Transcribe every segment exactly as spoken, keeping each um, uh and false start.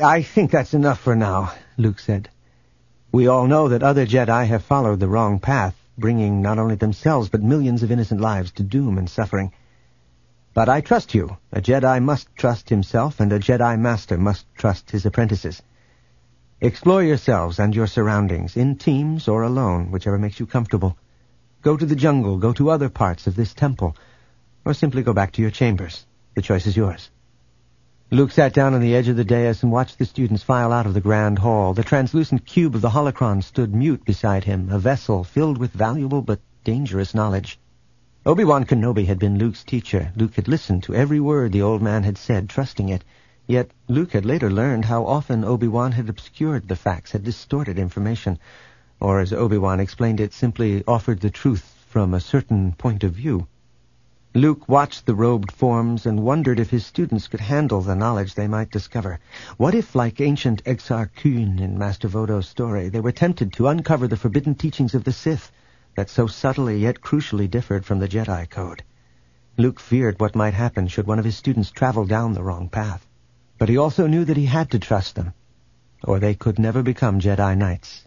I think that's enough for now, Luke said. We all know that other Jedi have followed the wrong path, bringing not only themselves but millions of innocent lives to doom and suffering. But I trust you. A Jedi must trust himself, and a Jedi Master must trust his apprentices. Explore yourselves and your surroundings, in teams or alone, whichever makes you comfortable. Go to the jungle, go to other parts of this temple, or simply go back to your chambers. The choice is yours. Luke sat down on the edge of the dais and watched the students file out of the grand hall. The translucent cube of the holocron stood mute beside him, a vessel filled with valuable but dangerous knowledge. Obi-Wan Kenobi had been Luke's teacher. Luke had listened to every word the old man had said, trusting it. Yet Luke had later learned how often Obi-Wan had obscured the facts, had distorted information, or, as Obi-Wan explained it, simply offered the truth from a certain point of view. Luke watched the robed forms and wondered if his students could handle the knowledge they might discover. What if, like ancient Exar Kun in Master Vodo's story, they were tempted to uncover the forbidden teachings of the Sith that so subtly yet crucially differed from the Jedi Code? Luke feared what might happen should one of his students travel down the wrong path. But he also knew that he had to trust them, or they could never become Jedi Knights.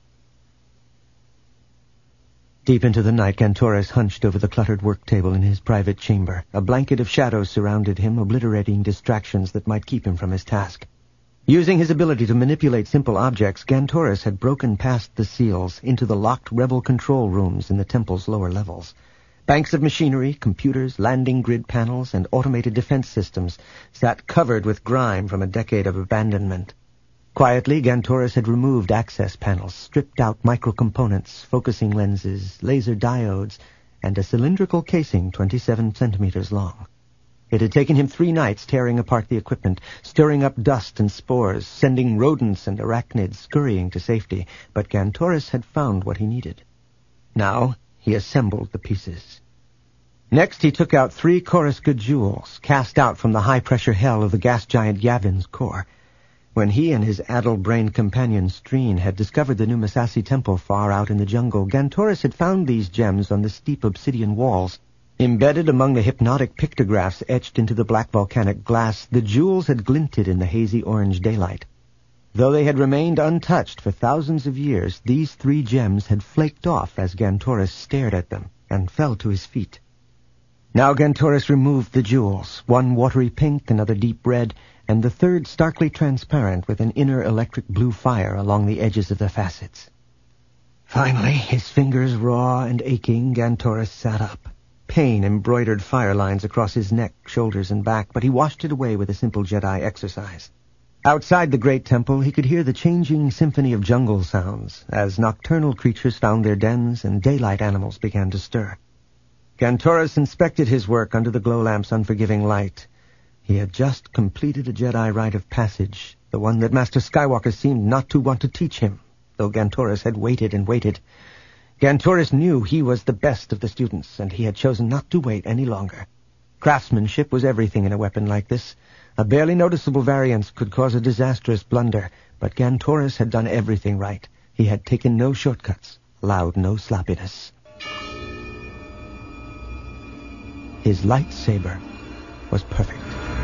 Deep into the night, Gantoris hunched over the cluttered work table in his private chamber. A blanket of shadows surrounded him, obliterating distractions that might keep him from his task. Using his ability to manipulate simple objects, Gantoris had broken past the seals into the locked rebel control rooms in the temple's lower levels. Banks of machinery, computers, landing grid panels, and automated defense systems sat covered with grime from a decade of abandonment. Quietly, Gantoris had removed access panels, stripped out microcomponents, focusing lenses, laser diodes, and a cylindrical casing twenty-seven centimeters long. It had taken him three nights tearing apart the equipment, stirring up dust and spores, sending rodents and arachnids scurrying to safety, but Gantoris had found what he needed. Now he assembled the pieces. Next he took out three Coruscant jewels, cast out from the high-pressure hell of the gas giant Yavin's core. When he and his addle-brained companion Streen had discovered the new Massassi temple far out in the jungle, Gantoris had found these gems on the steep obsidian walls. Embedded among the hypnotic pictographs etched into the black volcanic glass, the jewels had glinted in the hazy orange daylight. Though they had remained untouched for thousands of years, these three gems had flaked off as Gantoris stared at them and fell to his feet. Now Gantoris removed the jewels, one watery pink, another deep red, and the third starkly transparent with an inner electric blue fire along the edges of the facets. Finally, his fingers raw and aching, Gantoris sat up. Pain embroidered fire lines across his neck, shoulders, and back, but he washed it away with a simple Jedi exercise. Outside the great temple, he could hear the changing symphony of jungle sounds as nocturnal creatures found their dens and daylight animals began to stir. Gantoris inspected his work under the glow lamp's unforgiving light. He had just completed a Jedi rite of passage, the one that Master Skywalker seemed not to want to teach him, though Gantoris had waited and waited. Gantoris knew he was the best of the students, and he had chosen not to wait any longer. Craftsmanship was everything in a weapon like this. A barely noticeable variance could cause a disastrous blunder, but Gantoris had done everything right. He had taken no shortcuts, allowed no sloppiness. His lightsaber was perfect.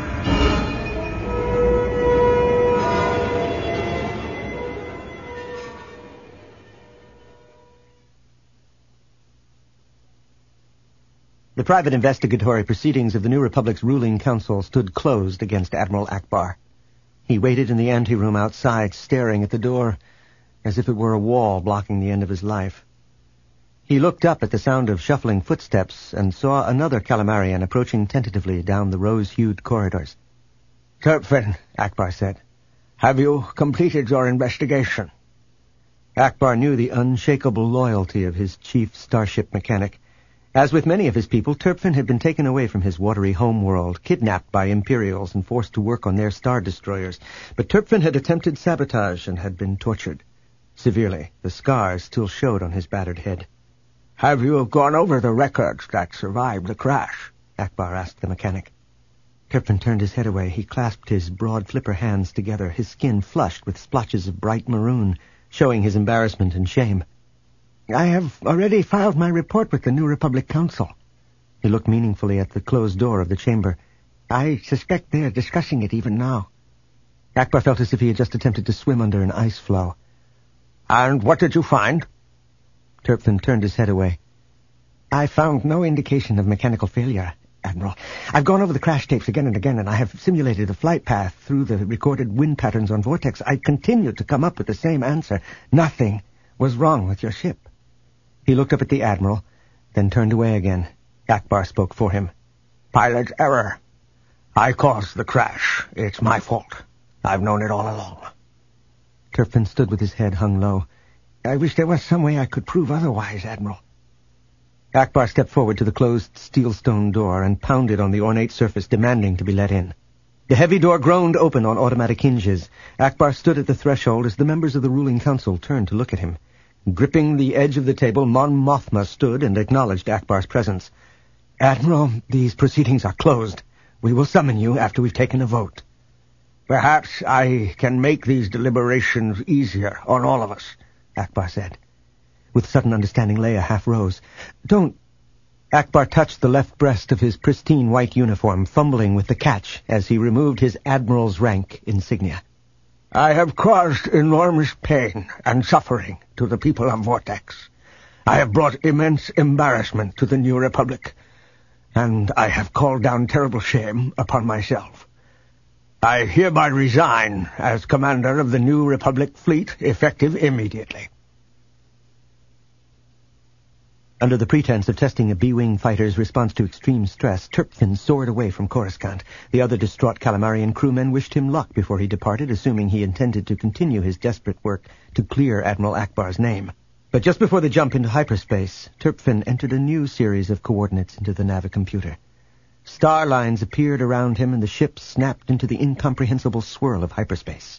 The private investigatory proceedings of the New Republic's ruling council stood closed against Admiral Ackbar. He waited in the anteroom outside, staring at the door, as if it were a wall blocking the end of his life. He looked up at the sound of shuffling footsteps and saw another Calamarian approaching tentatively down the rose-hued corridors. "Turpin," Ackbar said, "have you completed your investigation?" Ackbar knew the unshakable loyalty of his chief starship mechanic. As with many of his people, Turpin had been taken away from his watery homeworld, kidnapped by Imperials and forced to work on their star destroyers. But Turpin had attempted sabotage and had been tortured. Severely, the scars still showed on his battered head. "Have you gone over the records that survived the crash?" Ackbar asked the mechanic. Turpin turned his head away. He clasped his broad flipper hands together, his skin flushed with splotches of bright maroon, showing his embarrassment and shame. "I have already filed my report with the New Republic Council." He looked meaningfully at the closed door of the chamber. "I suspect they are discussing it even now." Akbar felt as if he had just attempted to swim under an ice floe. "And what did you find?" Turpin turned his head away. "I found no indication of mechanical failure, Admiral. I've gone over the crash tapes again and again, and I have simulated a flight path through the recorded wind patterns on Vortex. I continued to come up with the same answer. Nothing was wrong with your ship." He looked up at the Admiral, then turned away again. Akbar spoke for him. "Pilot error. I caused the crash. It's my fault. I've known it all along." Turpin stood with his head hung low. "I wish there was some way I could prove otherwise, Admiral." Akbar stepped forward to the closed steel stone door and pounded on the ornate surface, demanding to be let in. The heavy door groaned open on automatic hinges. Akbar stood at the threshold as the members of the ruling council turned to look at him. Gripping the edge of the table, Mon Mothma stood and acknowledged Akbar's presence. "Admiral, these proceedings are closed. We will summon you after we've taken a vote." "Perhaps I can make these deliberations easier on all of us," Akbar said. With sudden understanding, Leia half rose. "Don't—" Akbar touched the left breast of his pristine white uniform, fumbling with the catch as he removed his admiral's rank insignia. "I have caused enormous pain and suffering to the people of Vortex. I have brought immense embarrassment to the New Republic, and I have called down terrible shame upon myself. I hereby resign as commander of the New Republic fleet, effective immediately." Under the pretense of testing a B-Wing fighter's response to extreme stress, Turpin soared away from Coruscant. The other distraught Calamarian crewmen wished him luck before he departed, assuming he intended to continue his desperate work to clear Admiral Akbar's name. But just before the jump into hyperspace, Turpin entered a new series of coordinates into the Navicomputer. Star lines appeared around him, and the ship snapped into the incomprehensible swirl of hyperspace.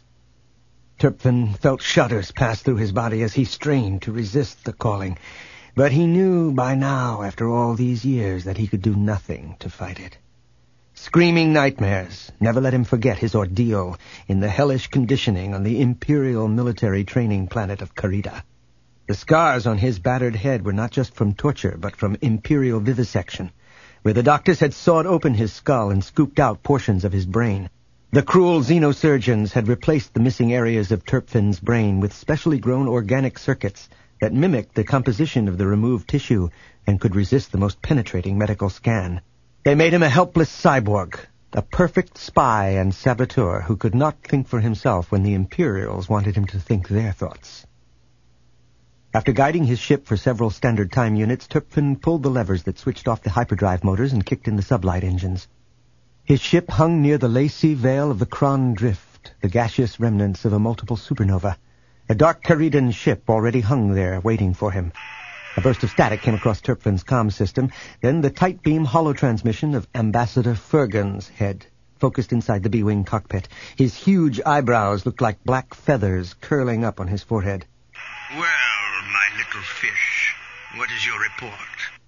Turpin felt shudders pass through his body as he strained to resist the calling. But he knew by now, after all these years, that he could do nothing to fight it. Screaming nightmares never let him forget his ordeal in the hellish conditioning on the Imperial military training planet of Karida. The scars on his battered head were not just from torture, but from Imperial vivisection, where the doctors had sawed open his skull and scooped out portions of his brain. The cruel xenosurgeons had replaced the missing areas of Turpin's brain with specially grown organic circuits that mimicked the composition of the removed tissue and could resist the most penetrating medical scan. They made him a helpless cyborg, a perfect spy and saboteur who could not think for himself when the Imperials wanted him to think their thoughts. After guiding his ship for several standard time units, Turpin pulled the levers that switched off the hyperdrive motors and kicked in the sublight engines. His ship hung near the lacy veil of the Kron Drift, the gaseous remnants of a multiple supernova. A dark Karidan ship already hung there, waiting for him. A burst of static came across Turpin's comm system, then the tight-beam holotransmission of Ambassador Fergun's head, focused inside the B-Wing cockpit. His huge eyebrows looked like black feathers curling up on his forehead. "Well, my little fish, what is your report?"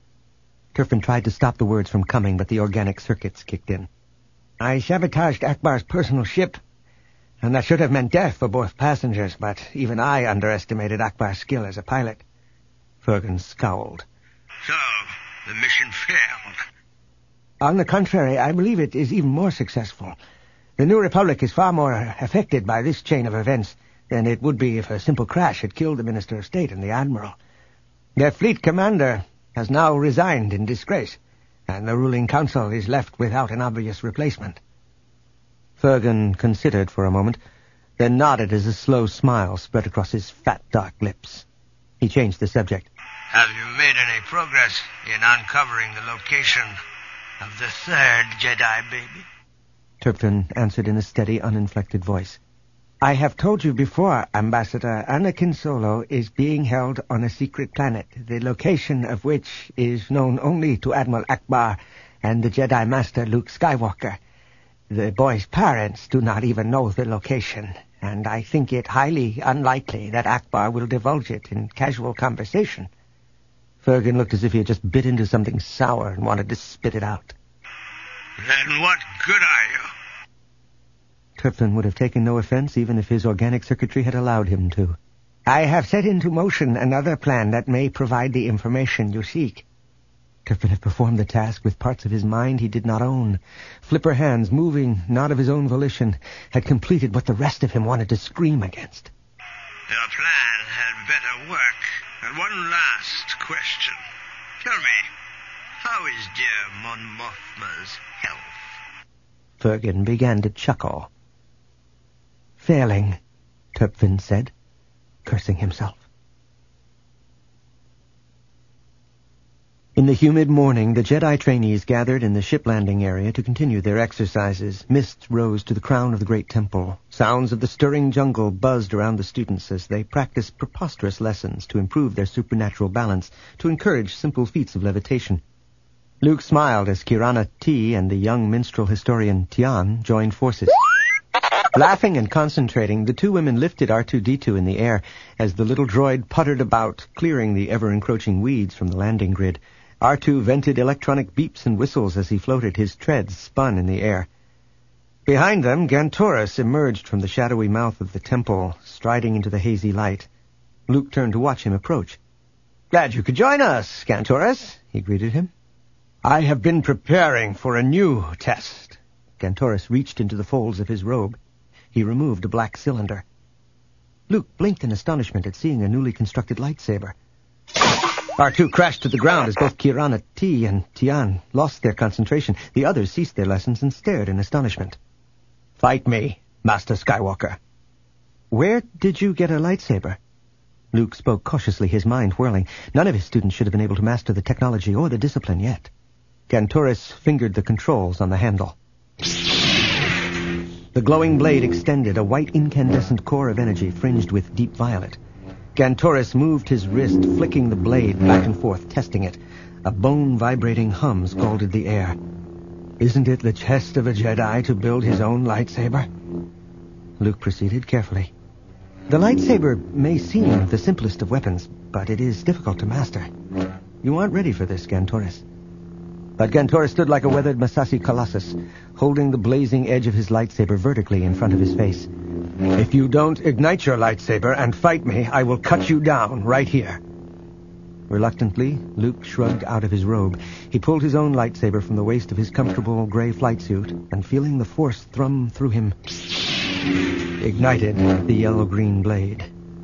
Turpin tried to stop the words from coming, but the organic circuits kicked in. "I sabotaged Akbar's personal ship, and that should have meant death for both passengers, but even I underestimated Akbar's skill as a pilot." Fergun scowled. "So, the mission failed?" "On the contrary, I believe it is even more successful. The New Republic is far more affected by this chain of events than it would be if a simple crash had killed the Minister of State and the Admiral. Their fleet commander has now resigned in disgrace, and the ruling council is left without an obvious replacement." Fergun considered for a moment, then nodded as a slow smile spread across his fat, dark lips. He changed the subject. "Have you made any progress in uncovering the location of the third Jedi baby?" Turpin answered in a steady, uninflected voice. "I have told you before, Ambassador, Anakin Solo is being held on a secret planet, the location of which is known only to Admiral Akbar and the Jedi Master Luke Skywalker. The boy's parents do not even know the location, and I think it highly unlikely that Akbar will divulge it in casual conversation." Fergun looked as if he had just bit into something sour and wanted to spit it out. "Then what good are you?" Turpin would have taken no offense even if his organic circuitry had allowed him to. "I have set into motion another plan that may provide the information you seek." Turpin had performed the task with parts of his mind he did not own. Flipper hands, moving not of his own volition, had completed what the rest of him wanted to scream against. Your plan had better work. And one last question. Tell me, how is dear Mon Mothma's health? Fergus began to chuckle. Failing, Turpin said, cursing himself. In the humid morning, the Jedi trainees gathered in the ship landing area to continue their exercises. Mists rose to the crown of the great temple. Sounds of the stirring jungle buzzed around the students as they practiced preposterous lessons to improve their supernatural balance, to encourage simple feats of levitation. Luke smiled as Kirana T and the young minstrel historian Tian joined forces. Laughing and concentrating, the two women lifted R two D two in the air as the little droid puttered about, clearing the ever-encroaching weeds from the landing grid. R two vented electronic beeps and whistles as he floated. His treads spun in the air. Behind them, Gantoris emerged from the shadowy mouth of the temple, striding into the hazy light. Luke turned to watch him approach. "Glad you could join us, Gantoris," he greeted him. "I have been preparing for a new test." Gantoris reached into the folds of his robe. He removed a black cylinder. Luke blinked in astonishment at seeing a newly constructed lightsaber. R two crashed to the ground as both Kirana T and Tian lost their concentration. The others ceased their lessons and stared in astonishment. "Fight me, Master Skywalker." "Where did you get a lightsaber?" Luke spoke cautiously, his mind whirling. None of his students should have been able to master the technology or the discipline yet. Gantoris fingered the controls on the handle. The glowing blade extended, a white incandescent core of energy fringed with deep violet. Gantoris moved his wrist, flicking the blade back and forth, testing it. A bone-vibrating hum scalded the air. "Isn't it the chest of a Jedi to build his own lightsaber?" Luke proceeded carefully. "The lightsaber may seem the simplest of weapons, but it is difficult to master. You aren't ready for this, Gantoris." But Gantoris stood like a weathered Massassi Colossus, holding the blazing edge of his lightsaber vertically in front of his face. "If you don't ignite your lightsaber and fight me, I will cut you down right here." Reluctantly, Luke shrugged out of his robe. He pulled his own lightsaber from the waist of his comfortable gray flight suit, and feeling the force thrum through him, ignited the yellow-green blade.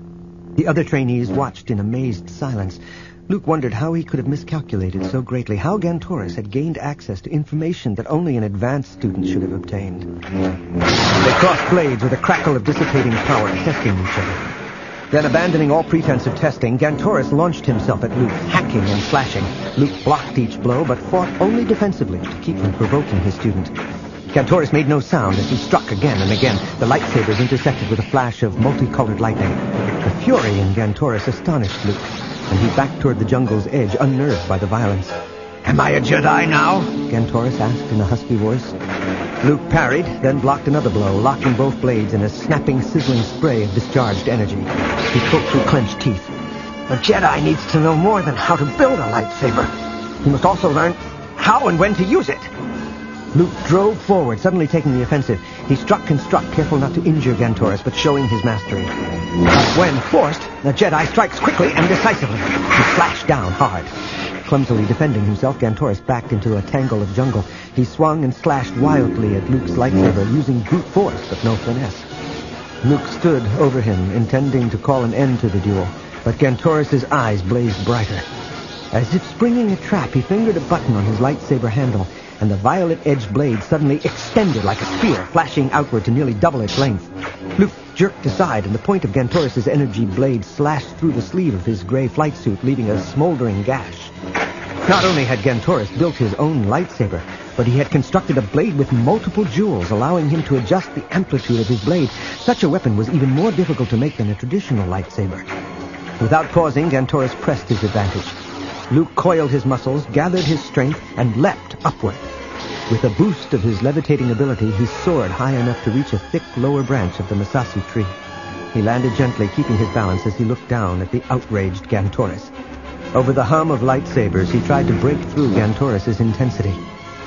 The other trainees watched in amazed silence. Luke wondered how he could have miscalculated so greatly, how Gantoris had gained access to information that only an advanced student should have obtained. They crossed blades with a crackle of dissipating power, testing each other. Then, abandoning all pretense of testing, Gantoris launched himself at Luke, hacking and slashing. Luke blocked each blow, but fought only defensively to keep from provoking his student. Gantoris made no sound as he struck again and again. The lightsabers intersected with a flash of multicolored lightning. The fury in Gantoris astonished Luke, and he backed toward the jungle's edge, unnerved by the violence. "Am I a Jedi now?" Gantoris asked in a husky voice. Luke parried, then blocked another blow, locking both blades in a snapping, sizzling spray of discharged energy. He spoke through clenched teeth. "A Jedi needs to know more than how to build a lightsaber. He must also learn how and when to use it." Luke drove forward, suddenly taking the offensive. He struck and struck, careful not to injure Gantoris, but showing his mastery. When forced, the Jedi strikes quickly and decisively. He slashed down hard. Clumsily defending himself, Gantoris backed into a tangle of jungle. He swung and slashed wildly at Luke's lightsaber, using brute force but no finesse. Luke stood over him, intending to call an end to the duel, but Gantoris' eyes blazed brighter. As if springing a trap, he fingered a button on his lightsaber handle, and the violet-edged blade suddenly extended like a spear, flashing outward to nearly double its length. Luke jerked aside, and the point of Gantoris' energy blade slashed through the sleeve of his gray flight suit, leaving a smoldering gash. Not only had Gantoris built his own lightsaber, but he had constructed a blade with multiple jewels, allowing him to adjust the amplitude of his blade. Such a weapon was even more difficult to make than a traditional lightsaber. Without pausing, Gantoris pressed his advantage. Luke coiled his muscles, gathered his strength, and leapt upward. With a boost of his levitating ability, he soared high enough to reach a thick lower branch of the Massassi tree. He landed gently, keeping his balance as he looked down at the outraged Gantoris. Over the hum of lightsabers, he tried to break through Gantoris' intensity.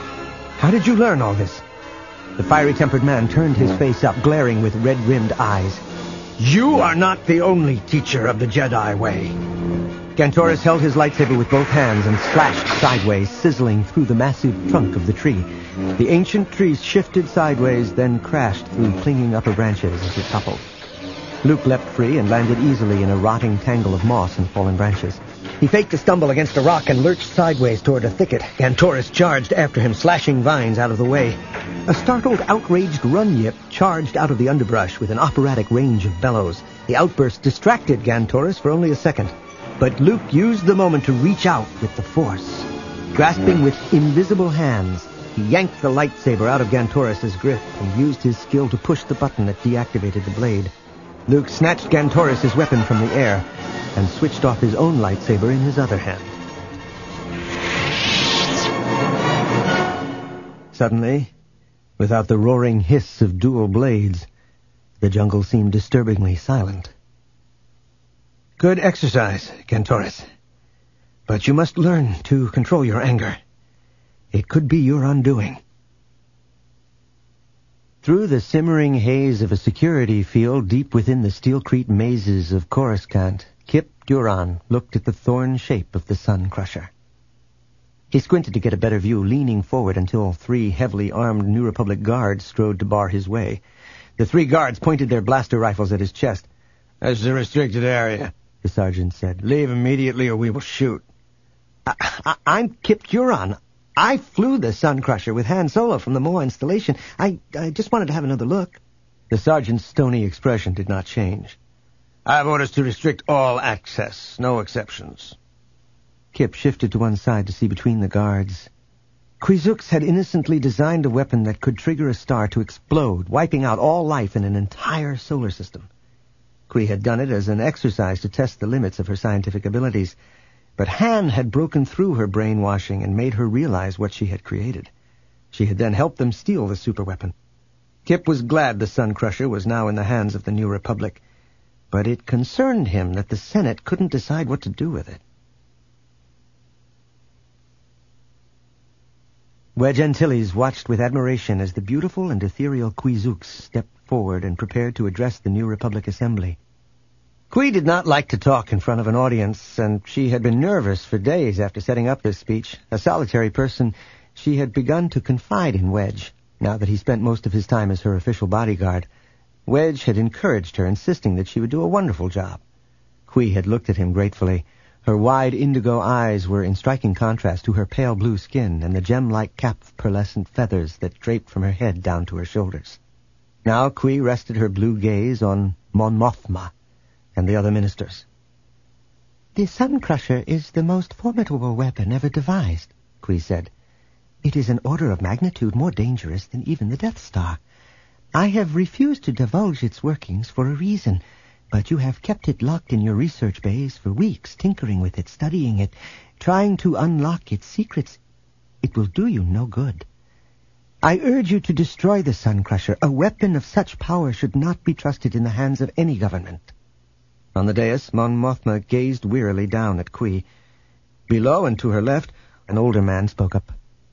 "How did you learn all this?" The fiery-tempered man turned his face up, glaring with red-rimmed eyes. "You are not the only teacher of the Jedi way." Gantoris held his lightsaber with both hands and slashed sideways, sizzling through the massive trunk of the tree. The ancient tree shifted sideways, then crashed through clinging upper branches as it toppled. Luke leapt free and landed easily in a rotting tangle of moss and fallen branches. He faked a stumble against a rock and lurched sideways toward a thicket. Gantoris charged after him, slashing vines out of the way. A startled, outraged Runyip charged out of the underbrush with an operatic range of bellows. The outburst distracted Gantoris for only a second, but Luke used the moment to reach out with the Force. Grasping with invisible hands, he yanked the lightsaber out of Gantoris' grip and used his skill to push the button that deactivated the blade. Luke snatched Gantoris' weapon from the air and switched off his own lightsaber in his other hand. Suddenly, without the roaring hiss of dual blades, the jungle seemed disturbingly silent. Good exercise, Gantoris. But you must learn to control your anger. It could be your undoing. Through the simmering haze of a security field deep within the Steelcrete mazes of Coruscant, Kip Duran looked at the thorn shape of the Sun Crusher. He squinted to get a better view, leaning forward until three heavily armed New Republic guards strode to bar his way. The three guards pointed their blaster rifles at his chest. "This is a restricted area," the sergeant said. "Leave immediately or we will shoot." I, I, I'm Kip Duran. I flew the Sun Crusher with Han Solo from the Maw installation. I, I just wanted to have another look. The sergeant's stony expression did not change. "I have orders to restrict all access, no exceptions." Kip shifted to one side to see between the guards. Quizooks had innocently designed a weapon that could trigger a star to explode, wiping out all life in an entire solar system. Qui had done it as an exercise to test the limits of her scientific abilities, but Han had broken through her brainwashing and made her realize what she had created. She had then helped them steal the superweapon. Kip was glad the Sun Crusher was now in the hands of the New Republic, but it concerned him that the Senate couldn't decide what to do with it. Wedge Antilles watched with admiration as the beautiful and ethereal Quizooks stepped forward and prepared to address the New Republic Assembly. Qui did not like to talk in front of an audience, and she had been nervous for days after setting up this speech. A solitary person, she had begun to confide in Wedge, now that he spent most of his time as her official bodyguard. Wedge had encouraged her, insisting that she would do a wonderful job. Qui had looked at him gratefully. Her wide indigo eyes were in striking contrast to her pale blue skin and the gem-like cap of pearlescent feathers that draped from her head down to her shoulders. Now Qui rested her blue gaze on Mon Mothma and the other ministers. "The Sun Crusher is the most formidable weapon ever devised," Qui said. "It is an order of magnitude more dangerous than even the Death Star. I have refused to divulge its workings for a reason, but you have kept it locked in your research bays for weeks, tinkering with it, studying it, trying to unlock its secrets. It will do you no good. I urge you to destroy the Sun Crusher. A weapon of such power should not be trusted in the hands of any government." On the dais, Mon Mothma gazed wearily down at Qui. Below and to her left, an older man spoke up.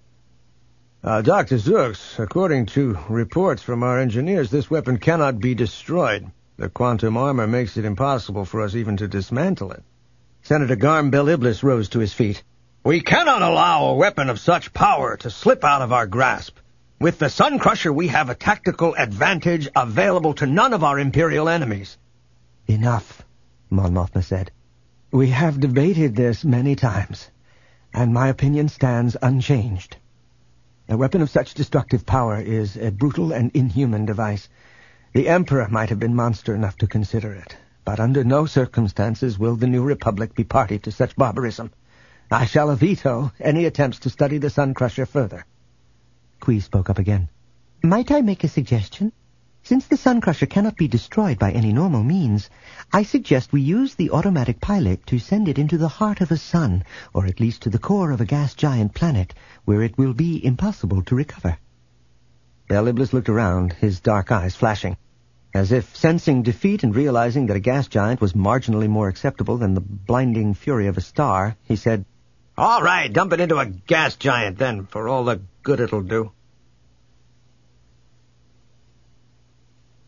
Uh, Doctor Zooks, according to reports from our engineers, this weapon cannot be destroyed. The quantum armor makes it impossible for us even to dismantle it. Senator Garm Bel Iblis rose to his feet. "We cannot allow a weapon of such power to slip out of our grasp. With the Sun Crusher, we have a tactical advantage available to none of our Imperial enemies." "Enough," Mon Mothma said. "We have debated this many times, and my opinion stands unchanged. A weapon of such destructive power is a brutal and inhuman device. The Emperor might have been monster enough to consider it, but under no circumstances will the New Republic be party to such barbarism. I shall veto any attempts to study the Sun Crusher further." Qui spoke up again. "Might I make a suggestion? Since the Sun Crusher cannot be destroyed by any normal means, I suggest we use the automatic pilot to send it into the heart of a sun, or at least to the core of a gas giant planet, where it will be impossible to recover." Bel Iblis looked around, his dark eyes flashing. As if sensing defeat and realizing that a gas giant was marginally more acceptable than the blinding fury of a star, he said, "All right, dump it into a gas giant, then, for all the good it'll do."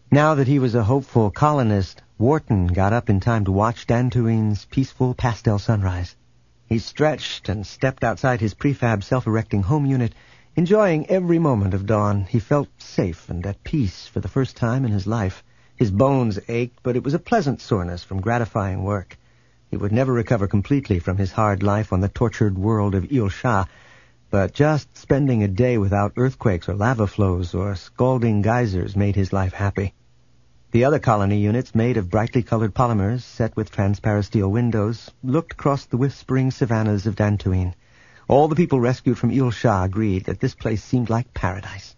Now that he was a hopeful colonist, Wharton got up in time to watch Dantooine's peaceful pastel sunrise. He stretched and stepped outside his prefab self-erecting home unit, enjoying every moment of dawn. He felt safe and at peace for the first time in his life. His bones ached, but it was a pleasant soreness from gratifying work. He would never recover completely from his hard life on the tortured world of Eel Shah, but just spending a day without earthquakes or lava flows or scalding geysers made his life happy. The other colony units, made of brightly colored polymers set with transparent steel windows, looked across the whispering savannas of Dantooine. All the people rescued from Eel Shah agreed that this place seemed like paradise.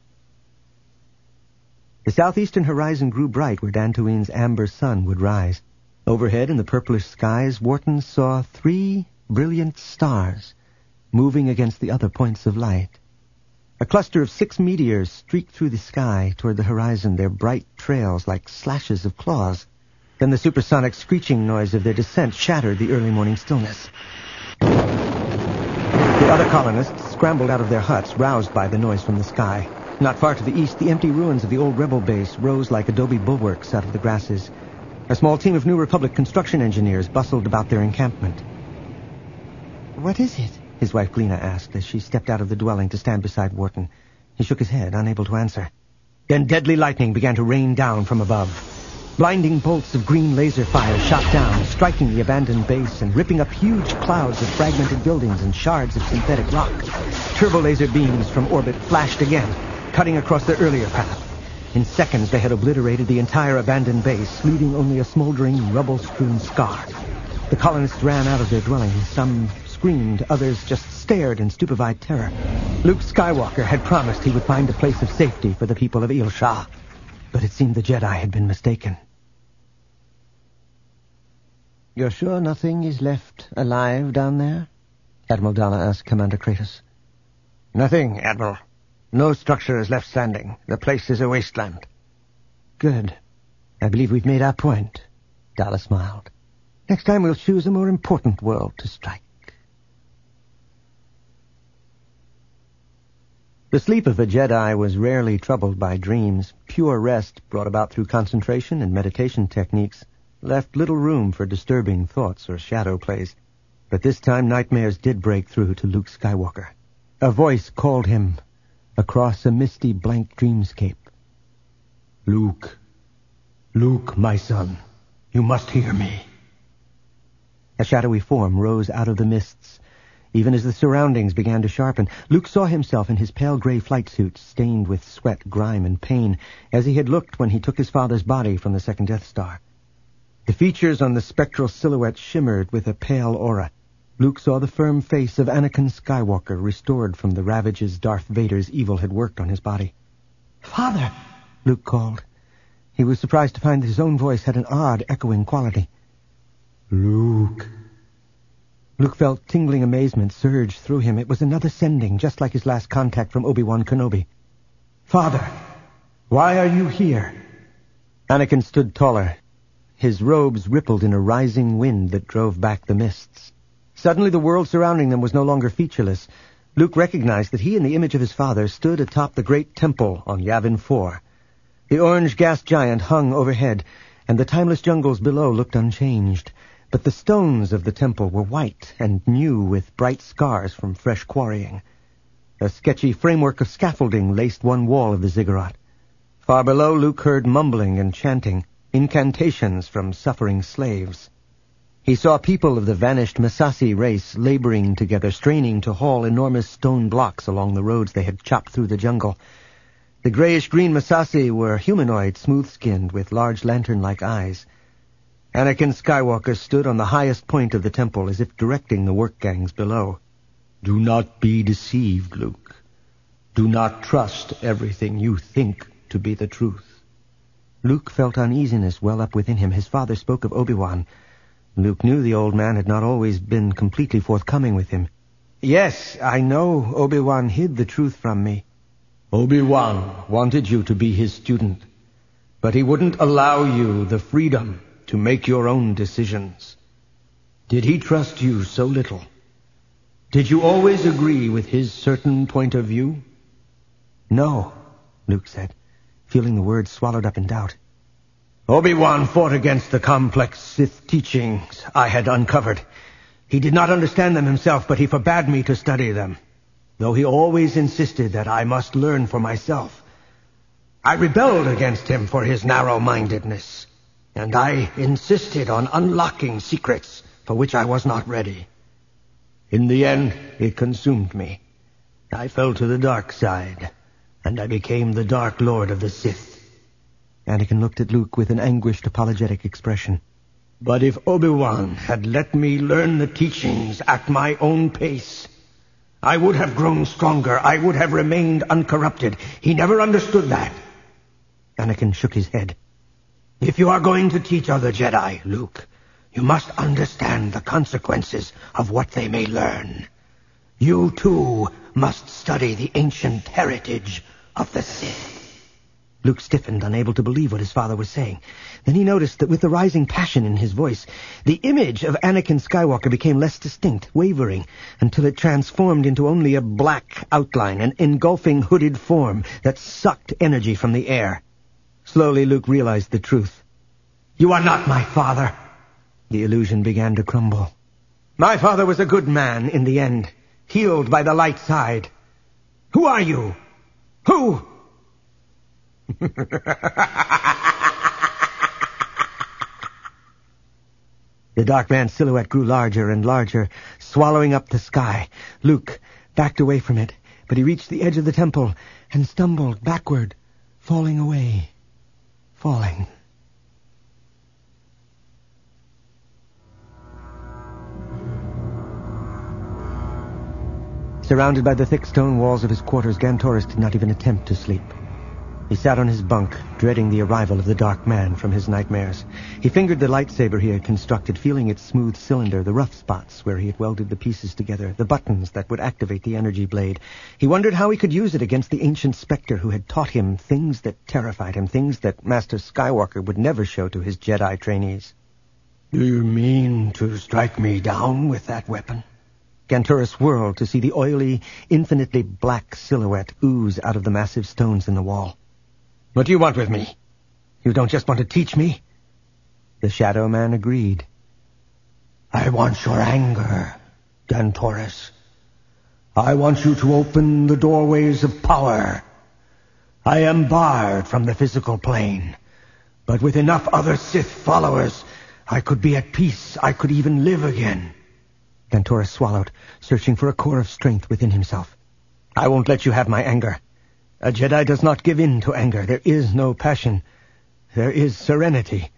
The southeastern horizon grew bright where Dantooine's amber sun would rise. Overhead in the purplish skies, Wharton saw three brilliant stars moving against the other points of light. A cluster of six meteors streaked through the sky toward the horizon, their bright trails like slashes of claws. Then the supersonic screeching noise of their descent shattered the early morning stillness. The other colonists scrambled out of their huts, roused by the noise from the sky. Not far to the east, the empty ruins of the old rebel base rose like adobe bulwarks out of the grasses. A small team of New Republic construction engineers bustled about their encampment. "What is it?" his wife Glena asked as she stepped out of the dwelling to stand beside Wharton. He shook his head, unable to answer. Then deadly lightning began to rain down from above. Blinding bolts of green laser fire shot down, striking the abandoned base and ripping up huge clouds of fragmented buildings and shards of synthetic rock. Turbolaser beams from orbit flashed again, cutting across their earlier path. In seconds, they had obliterated the entire abandoned base, leaving only a smoldering, rubble-strewn scar. The colonists ran out of their dwellings. Some screamed, others just stared in stupefied terror. Luke Skywalker had promised he would find a place of safety for the people of Eel Shah, but it seemed the Jedi had been mistaken. "You're sure nothing is left alive down there?" Admiral Dalla asked Commander Kratos. "Nothing, Admiral. No structure is left standing. The place is a wasteland." "Good. I believe we've made our point," Dalla smiled. "Next time we'll choose a more important world to strike." The sleep of a Jedi was rarely troubled by dreams. Pure rest, brought about through concentration and meditation techniques, left little room for disturbing thoughts or shadow plays. But this time nightmares did break through to Luke Skywalker. A voice called him across a misty blank dreamscape. "Luke, Luke, my son, you must hear me." A shadowy form rose out of the mists. Even as the surroundings began to sharpen, Luke saw himself in his pale gray flight suit, stained with sweat, grime, and pain, as he had looked when he took his father's body from the second Death Star. The features on the spectral silhouette shimmered with a pale aura. Luke saw the firm face of Anakin Skywalker, restored from the ravages Darth Vader's evil had worked on his body. "Father!" Luke called. He was surprised to find that his own voice had an odd, echoing quality. "Luke." Luke felt tingling amazement surge through him. It was another sending, just like his last contact from Obi-Wan Kenobi. "Father, why are you here?" Anakin stood taller. His robes rippled in a rising wind that drove back the mists. Suddenly the world surrounding them was no longer featureless. Luke recognized that he, in the image of his father, stood atop the great temple on Yavin four. The orange gas giant hung overhead, and the timeless jungles below looked unchanged. But the stones of the temple were white and new with bright scars from fresh quarrying. A sketchy framework of scaffolding laced one wall of the ziggurat. Far below, Luke heard mumbling and chanting, incantations from suffering slaves. He saw people of the vanished Massassi race laboring together, straining to haul enormous stone blocks along the roads they had chopped through the jungle. The grayish-green Massassi were humanoid, smooth-skinned, with large lantern-like eyes. Anakin Skywalker stood on the highest point of the temple, as if directing the work gangs below. "Do not be deceived, Luke. Do not trust everything you think to be the truth." Luke felt uneasiness well up within him. His father spoke of Obi-Wan. Luke knew the old man had not always been completely forthcoming with him. "Yes, I know Obi-Wan hid the truth from me." "Obi-Wan wanted you to be his student, but he wouldn't allow you the freedom to make your own decisions. Did he trust you so little? Did you always agree with his certain point of view?" "No," Luke said, feeling the words swallowed up in doubt. Obi-Wan fought against the complex Sith teachings I had uncovered. He did not understand them himself, but he forbade me to study them, though he always insisted that I must learn for myself. I rebelled against him for his narrow-mindedness, and I insisted on unlocking secrets for which I was not ready. In the end, it consumed me. I fell to the dark side, and I became the Dark Lord of the Sith. Anakin looked at Luke with an anguished, apologetic expression. But if Obi-Wan had let me learn the teachings at my own pace, I would have grown stronger. I would have remained uncorrupted. He never understood that. Anakin shook his head. If you are going to teach other Jedi, Luke, you must understand the consequences of what they may learn. You, too, must study the ancient heritage of the Sith. Luke stiffened, unable to believe what his father was saying. Then he noticed that with the rising passion in his voice, the image of Anakin Skywalker became less distinct, wavering, until it transformed into only a black outline, an engulfing hooded form that sucked energy from the air. Slowly, Luke realized the truth. You are not my father. The illusion began to crumble. My father was a good man in the end, healed by the light side. Who are you? Who? The dark man's silhouette grew larger and larger, swallowing up the sky. Luke backed away from it, but he reached the edge of the temple and stumbled backward, falling away, falling. Surrounded by the thick stone walls of his quarters, Gantoris did not even attempt to sleep. He sat on his bunk, dreading the arrival of the dark man from his nightmares. He fingered the lightsaber he had constructed, feeling its smooth cylinder, the rough spots where he had welded the pieces together, the buttons that would activate the energy blade. He wondered how he could use it against the ancient specter who had taught him things that terrified him, things that Master Skywalker would never show to his Jedi trainees. Do you mean to strike me down with that weapon? Gantoris whirled to see the oily, infinitely black silhouette ooze out of the massive stones in the wall. What do you want with me? You don't just want to teach me? The Shadow Man agreed. I want your anger, Gantoris. I want you to open the doorways of power. I am barred from the physical plane, but with enough other Sith followers, I could be at peace. I could even live again. Gantoris swallowed, searching for a core of strength within himself. I won't let you have my anger. A Jedi does not give in to anger. There is no passion. There is serenity.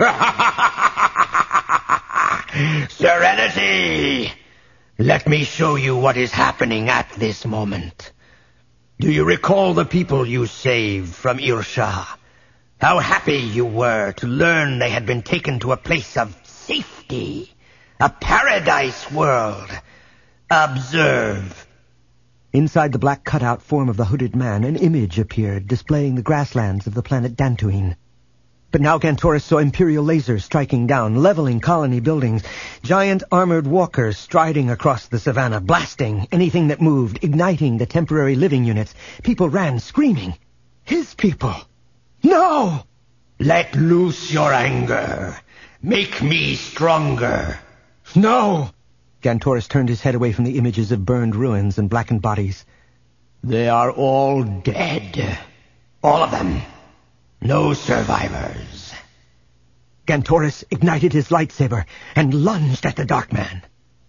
Serenity! Let me show you what is happening at this moment. Do you recall the people you saved from Irsha? How happy you were to learn they had been taken to a place of safety. A paradise world. Observe. Inside the black cutout form of the hooded man, an image appeared, displaying the grasslands of the planet Dantooine. But now Gantoris saw Imperial lasers striking down, leveling colony buildings, giant armored walkers striding across the savannah, blasting anything that moved, igniting the temporary living units. People ran, screaming. His people! No! Let loose your anger. Make me stronger. No! Gantoris turned his head away from the images of burned ruins and blackened bodies. They are all dead. All of them. No survivors. Gantoris ignited his lightsaber and lunged at the dark man.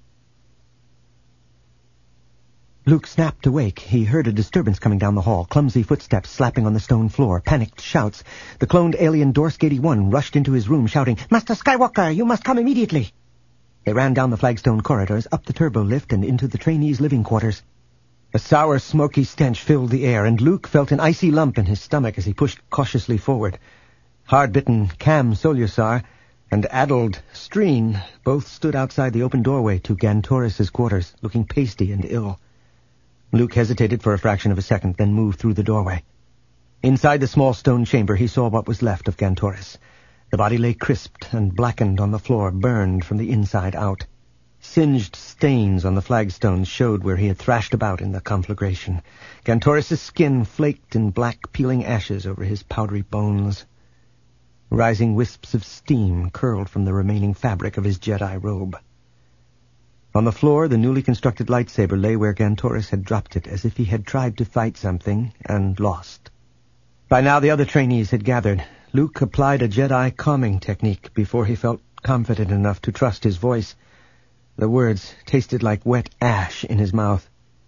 Luke snapped awake. He heard a disturbance coming down the hall, clumsy footsteps slapping on the stone floor, panicked shouts. The cloned alien Dorsk eighty-one rushed into his room, shouting, Master Skywalker, you must come immediately. They ran down the flagstone corridors, up the turbo lift, and into the trainees' living quarters. A sour, smoky stench filled the air, and Luke felt an icy lump in his stomach as he pushed cautiously forward. Hard-bitten Cam Solusar and addled Streen both stood outside the open doorway to Gantoris' quarters, looking pasty and ill. Luke hesitated for a fraction of a second, then moved through the doorway. Inside the small stone chamber, he saw what was left of Gantoris. The body lay crisped and blackened on the floor, burned from the inside out. Singed stains on the flagstones showed where he had thrashed about in the conflagration. Gantoris' skin flaked in black, peeling ashes over his powdery bones. Rising wisps of steam curled from the remaining fabric of his Jedi robe. On the floor, the newly constructed lightsaber lay where Gantoris had dropped it, as if he had tried to fight something and lost. By now the other trainees had gathered. Luke applied a Jedi calming technique before he felt confident enough to trust his voice. The words tasted like wet ash in his mouth.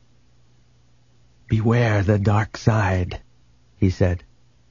"Beware the dark side," he said.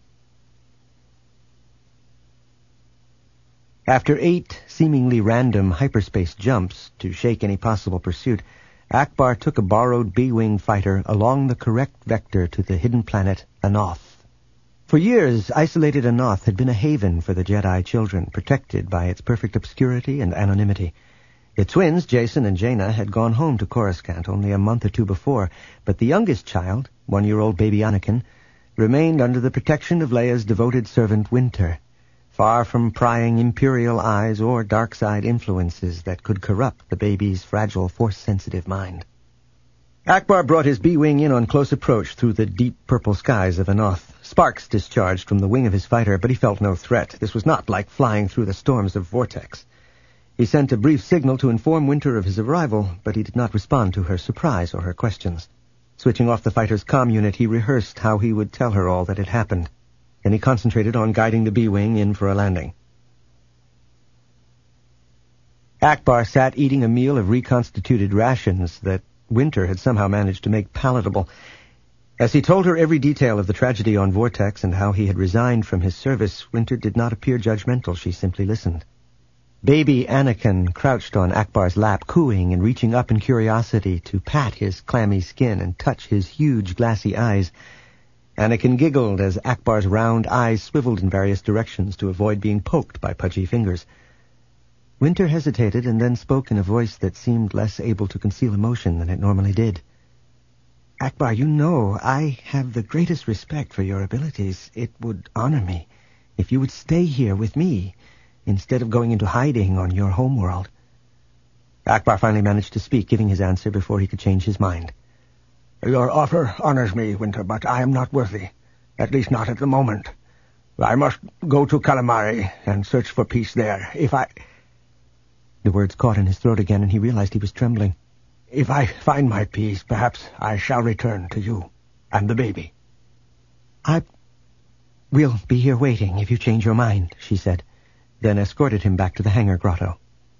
After eight seemingly random hyperspace jumps to shake any possible pursuit, Ackbar took a borrowed B-Wing fighter along the correct vector to the hidden planet Anoth. For years, isolated Anoth had been a haven for the Jedi children, protected by its perfect obscurity and anonymity. The twins, Jason and Jaina, had gone home to Coruscant only a month or two before, but the youngest child, one-year-old baby Anakin, remained under the protection of Leia's devoted servant Winter, far from prying Imperial eyes or dark side influences that could corrupt the baby's fragile, force-sensitive mind. Ackbar brought his B-Wing in on close approach through the deep purple skies of Anoth. Sparks discharged from the wing of his fighter, but he felt no threat. This was not like flying through the storms of Vortex. He sent a brief signal to inform Winter of his arrival, but he did not respond to her surprise or her questions. Switching off the fighter's comm unit, he rehearsed how he would tell her all that had happened. Then he concentrated on guiding the B-Wing in for a landing. Ackbar sat eating a meal of reconstituted rations that Winter had somehow managed to make palatable. As he told her every detail of the tragedy on Vortex and how he had resigned from his service, Winter did not appear judgmental. She simply listened. Baby Anakin crouched on Ackbar's lap, cooing and reaching up in curiosity to pat his clammy skin and touch his huge glassy eyes. Anakin giggled as Ackbar's round eyes swiveled in various directions to avoid being poked by pudgy fingers. Winter hesitated and then spoke in a voice that seemed less able to conceal emotion than it normally did. "Ackbar, you know I have the greatest respect for your abilities. It would honor me if you would stay here with me instead of going into hiding on your homeworld." Ackbar finally managed to speak, giving his answer before he could change his mind. "Your offer honors me, Winter, but I am not worthy, at least not at the moment. I must go to Calamari and search for peace there. If I..." The words caught in his throat again, and he realized he was trembling. "If I find my peace, perhaps I shall return to you and the baby." "I will be here waiting if you change your mind," she said, then escorted him back to the hangar grotto.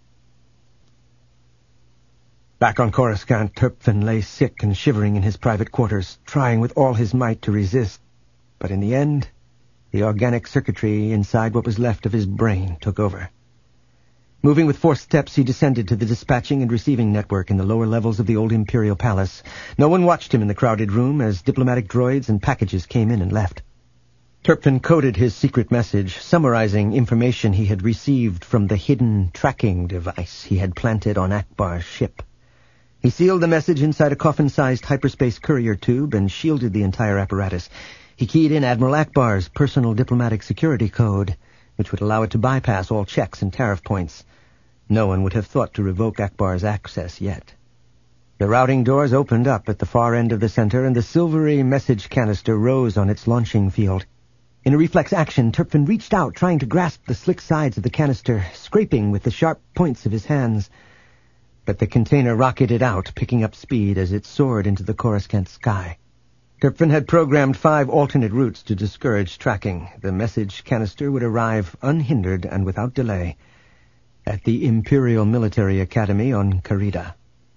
Back on Coruscant, Turpin lay sick and shivering in his private quarters, trying with all his might to resist. But in the end, the organic circuitry inside what was left of his brain took over. Moving with forced steps, he descended to the dispatching and receiving network in the lower levels of the old Imperial Palace. No one watched him in the crowded room as diplomatic droids and packages came in and left. Turpin coded his secret message, summarizing information he had received from the hidden tracking device he had planted on Ackbar's ship. He sealed the message inside a coffin-sized hyperspace courier tube and shielded the entire apparatus. He keyed in Admiral Ackbar's personal diplomatic security code, which would allow it to bypass all checks and tariff points. No one would have thought to revoke Ackbar's access yet. The routing doors opened up at the far end of the center, and the silvery message canister rose on its launching field. In a reflex action, Turpin reached out, trying to grasp the slick sides of the canister, scraping with the sharp points of his hands. But the container rocketed out, picking up speed as it soared into the Coruscant sky. Turpin had programmed five alternate routes to discourage tracking. The message canister would arrive unhindered and without delay at the Imperial Military Academy on Karida.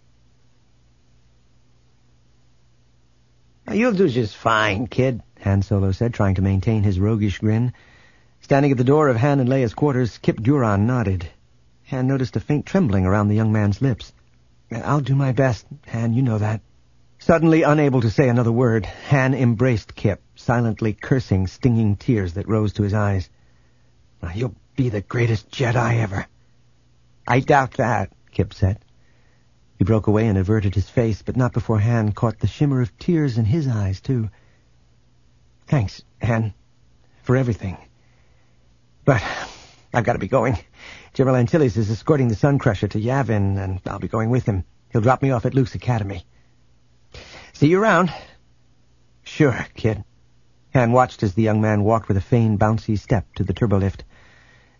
"You'll do just fine, kid," Han Solo said, trying to maintain his roguish grin. Standing at the door of Han and Leia's quarters, Kip Duran nodded. Han noticed a faint trembling around the young man's lips. "I'll do my best, Han, you know that." Suddenly unable to say another word, Han embraced Kip, silently cursing stinging tears that rose to his eyes. "You'll be the greatest Jedi ever." "I doubt that," Kip said. He broke away and averted his face, but not before Han caught the shimmer of tears in his eyes, too. "Thanks, Han, for everything. But I've got to be going. General Antilles is escorting the Sun Crusher to Yavin, and I'll be going with him. He'll drop me off at Luke's academy." "See you around." "Sure, kid." Han watched as the young man walked with a feigned bouncy step to the turbolift.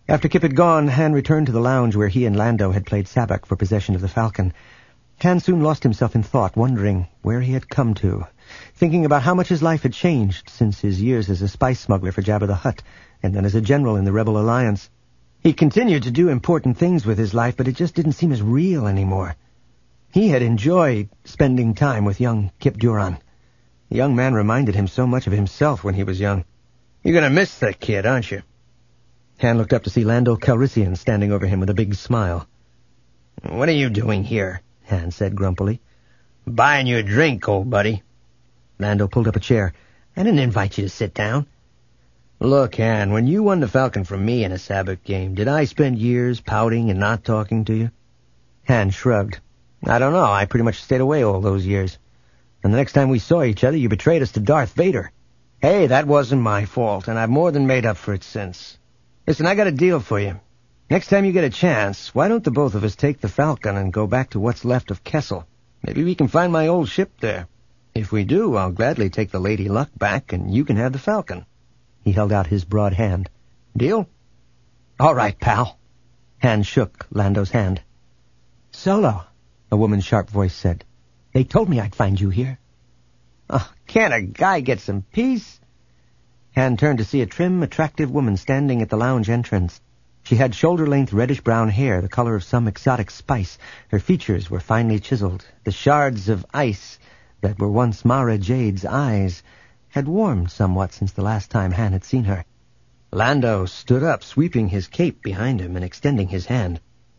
After Kip had gone, Han returned to the lounge where he and Lando had played sabak for possession of the Falcon. Han soon lost himself in thought, wondering where he had come to, thinking about how much his life had changed since his years as a spice smuggler for Jabba the Hutt, and then as a general in the Rebel Alliance. He continued to do important things with his life, but it just didn't seem as real anymore. He had enjoyed spending time with young Kip Duran. The young man reminded him so much of himself when he was young. You're going to miss that kid, aren't you? Han looked up to see Lando Calrissian standing over him with a big smile. What are you doing here? Han said grumpily. Buying you a drink, old buddy. Lando pulled up a chair. I didn't invite you to sit down. Look, Han, when you won the Falcon from me in a sabak game, did I spend years pouting and not talking to you? Han shrugged. I don't know. I pretty much stayed away all those years. And the next time we saw each other, you betrayed us to Darth Vader. Hey, that wasn't my fault, and I've more than made up for it since. Listen, I got a deal for you. Next time you get a chance, why don't the both of us take the Falcon and go back to what's left of Kessel? Maybe we can find my old ship there. If we do, I'll gladly take the Lady Luck back, and you can have the Falcon. He held out his broad hand. Deal? All right, pal. Han shook Lando's hand. Solo, a woman's sharp voice said. They told me I'd find you here. Oh, can't a guy get some peace? Han turned to see a trim, attractive woman standing at the lounge entrance. She had shoulder-length reddish-brown hair, the color of some exotic spice. Her features were finely chiseled. The shards of ice that were once Mara Jade's eyes had warmed somewhat since the last time Han had seen her. Lando stood up, sweeping his cape behind him and extending his hand.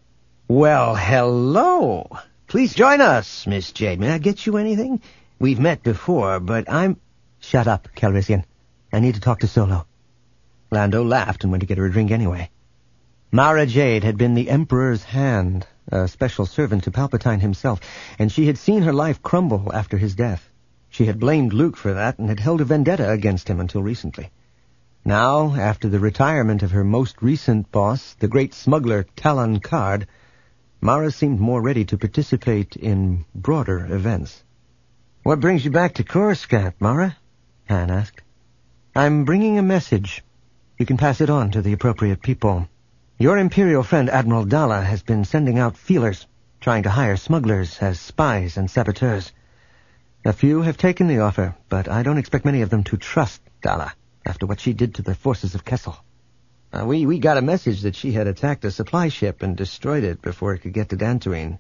Well, hello. Please join us, Miss Jade. May I get you anything? We've met before, but I'm... Shut up, Calrissian. I need to talk to Solo. Lando laughed and went to get her a drink anyway. Mara Jade had been the Emperor's hand, a special servant to Palpatine himself, and she had seen her life crumble after his death. She had blamed Luke for that and had held a vendetta against him until recently. Now, after the retirement of her most recent boss, the great smuggler Talon Card, Mara seemed more ready to participate in broader events. What brings you back to Coruscant, Mara? Han asked. I'm bringing a message. You can pass it on to the appropriate people. Your Imperial friend Admiral Dalla has been sending out feelers, trying to hire smugglers as spies and saboteurs. A few have taken the offer, but I don't expect many of them to trust Dalla after what she did to the forces of Kessel. Uh, we, we got a message that she had attacked a supply ship and destroyed it before it could get to Dantooine.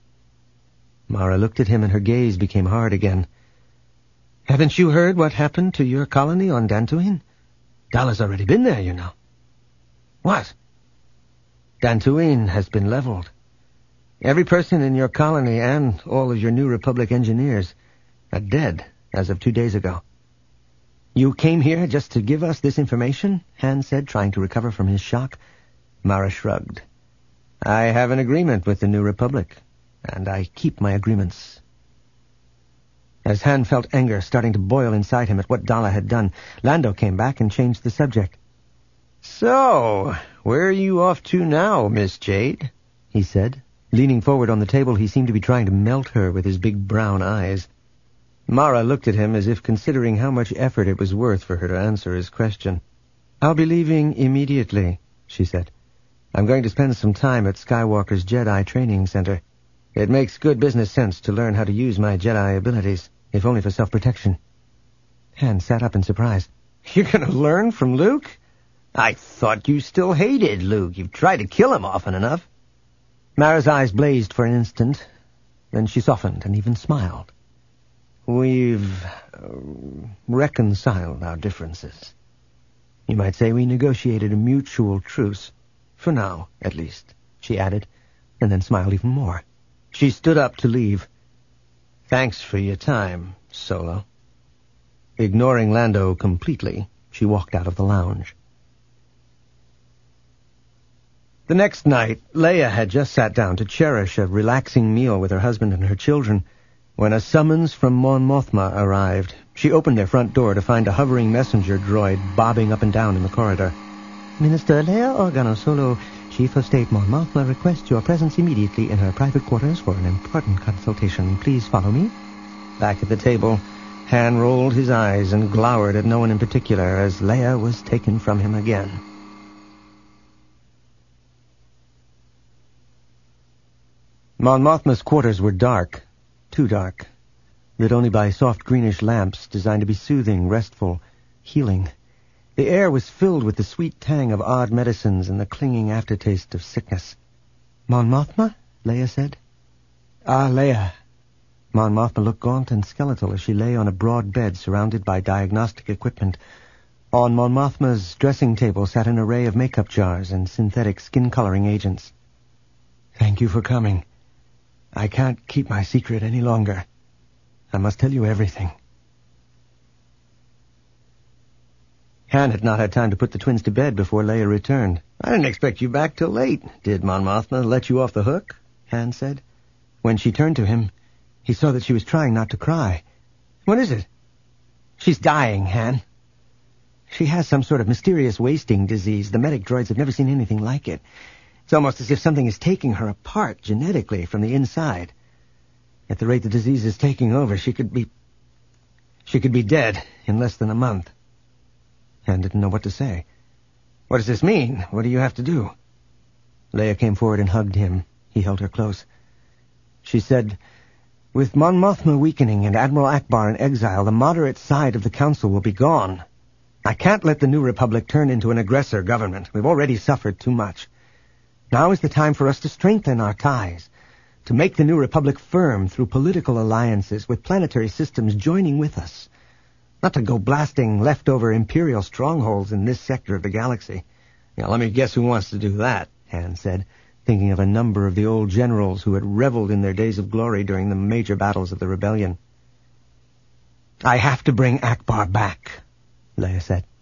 Mara looked at him and her gaze became hard again. Haven't you heard what happened to your colony on Dantooine? Dalla's already been there, you know. What? Dantooine has been leveled. Every person in your colony and all of your New Republic engineers are dead as of two days ago. You came here just to give us this information? Han said, trying to recover from his shock. Mara shrugged. I have an agreement with the New Republic, and I keep my agreements. As Han felt anger starting to boil inside him at what Dalla had done, Lando came back and changed the subject. So, where are you off to now, Miss Jade? He said. Leaning forward on the table, he seemed to be trying to melt her with his big brown eyes. Mara looked at him as if considering how much effort it was worth for her to answer his question. I'll be leaving immediately, she said. I'm going to spend some time at Skywalker's Jedi Training Center. It makes good business sense to learn how to use my Jedi abilities, if only for self-protection. Han sat up in surprise. You're going to learn from Luke? I thought you still hated Luke. You've tried to kill him often enough. Mara's eyes blazed for an instant. Then she softened and even smiled. We've uh, reconciled our differences. You might say we negotiated a mutual truce. For now, at least, she added, and then smiled even more. She stood up to leave. Thanks for your time, Solo. Ignoring Lando completely, she walked out of the lounge. The next night, Leia had just sat down to cherish a relaxing meal with her husband and her children when a summons from Mon Mothma arrived. She opened their front door to find a hovering messenger droid bobbing up and down in the corridor. Minister Leia Organa Solo, Chief of State Mon Mothma requests your presence immediately in her private quarters for an important consultation. Please follow me. Back at the table, Han rolled his eyes and glowered at no one in particular as Leia was taken from him again. Mon Mothma's quarters were dark, too dark, lit only by soft greenish lamps designed to be soothing, restful, healing. The air was filled with the sweet tang of odd medicines and the clinging aftertaste of sickness. "Mon Mothma?" Leia said. "Ah, Leia." Mon Mothma looked gaunt and skeletal as she lay on a broad bed surrounded by diagnostic equipment. On Mon Mothma's dressing table sat an array of makeup jars and synthetic skin-coloring agents. "Thank you for coming. I can't keep my secret any longer. I must tell you everything." Han had not had time to put the twins to bed before Leia returned. "I didn't expect you back till late. Did Mon Mothma let you off the hook?" Han said. When she turned to him, he saw that she was trying not to cry. "What is it?" "She's dying, Han. She has some sort of mysterious wasting disease. The medic droids have never seen anything like it. It's almost as if something is taking her apart genetically from the inside. At the rate the disease is taking over, she could be... She could be dead in less than a month." Han didn't know what to say. "What does this mean? What do you have to do?" Leia came forward and hugged him. He held her close. She said, "With Mon Mothma weakening and Admiral Ackbar in exile, the moderate side of the Council will be gone. I can't let the New Republic turn into an aggressor government. We've already suffered too much. Now is the time for us to strengthen our ties, to make the New Republic firm through political alliances with planetary systems joining with us. Not to go blasting leftover Imperial strongholds in this sector of the galaxy." "Now, let me guess who wants to do that," Han said, thinking of a number of the old generals who had reveled in their days of glory during the major battles of the rebellion. "I have to bring Ackbar back," Leia said.